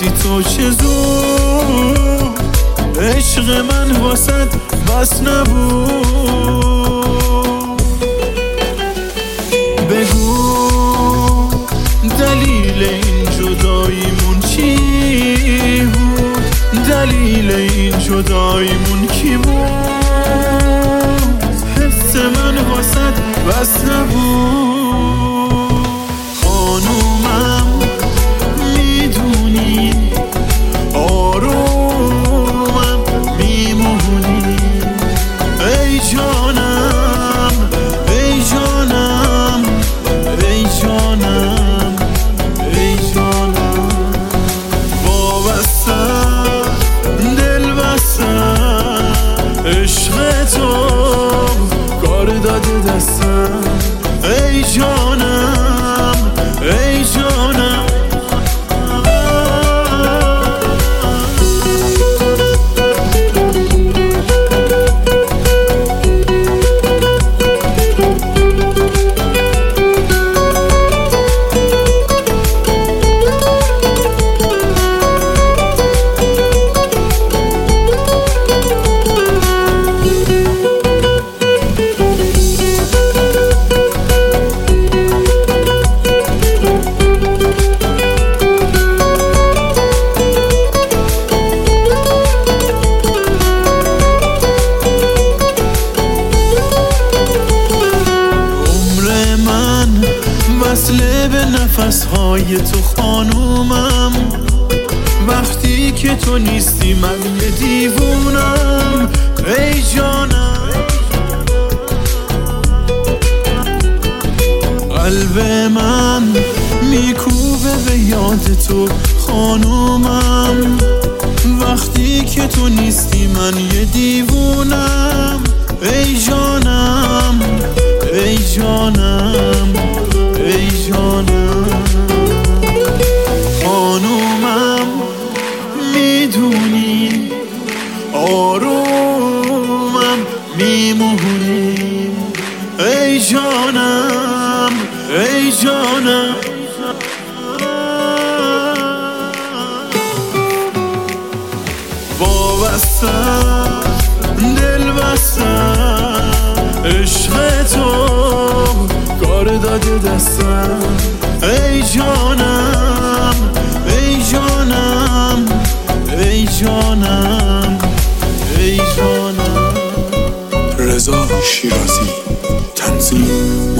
رفتی تو چه زود، عشق من واسد بس نبود. بگو دلیل این جداییمون چی بود، دلیل این جداییمون کی بود، حس من واسد بس نبود. خانومم میدونی آرومم میمونی، ای جانم ای جانم ای جانم ای جانم. وابستم دل بستم، عشق تو کار داده دستم، ای جانم ای جانم. وصله به نفسهای تو خانومم، وقتی که تو نیستی من یه دیوونم، ای جانم. قلب من میکوبه به یاد تو خانومم، وقتی که تو نیستی من یه دیوونم، ای جانم ای جانم ای جانم. خانومم میدونی آرومم میمونی، ای جانم ای جانم. وابستم دل بستم، عشق تو کار داده دستم، ای جانم ای جانم ای جانم ای جانم. رضا شیرازی، تنظیم